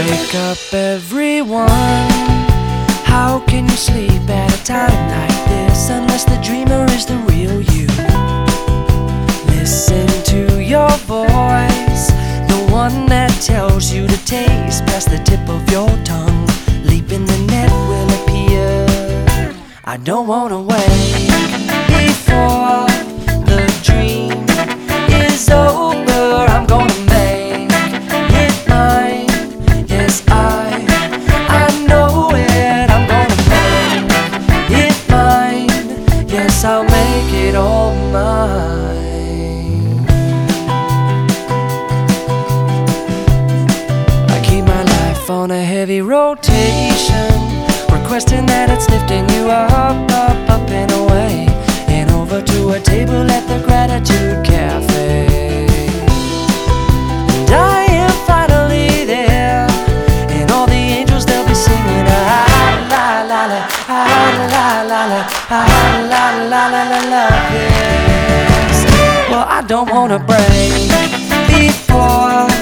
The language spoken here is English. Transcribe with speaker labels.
Speaker 1: Wake up everyone, how can you sleep at a time like this unless the dreamer is the real you? Listen to your voice, the one that tells you to taste past the tip of your tongue. Leap in the net will appear. I don't wanna wait before the dream is over. I'm gonna make it mine. Yes, I know it. I'm gonna make it mine. Yes, I'll make it all mine. I keep my life on a heavy rotation, requesting that it's lifting you up, up, up and away, and over to a table at the Gratitude Cafe. And I am finally there, and all the angels, they'll be singing ah la la la, ah la la la, ah la la la la la. Yes. Well, I don't wanna break before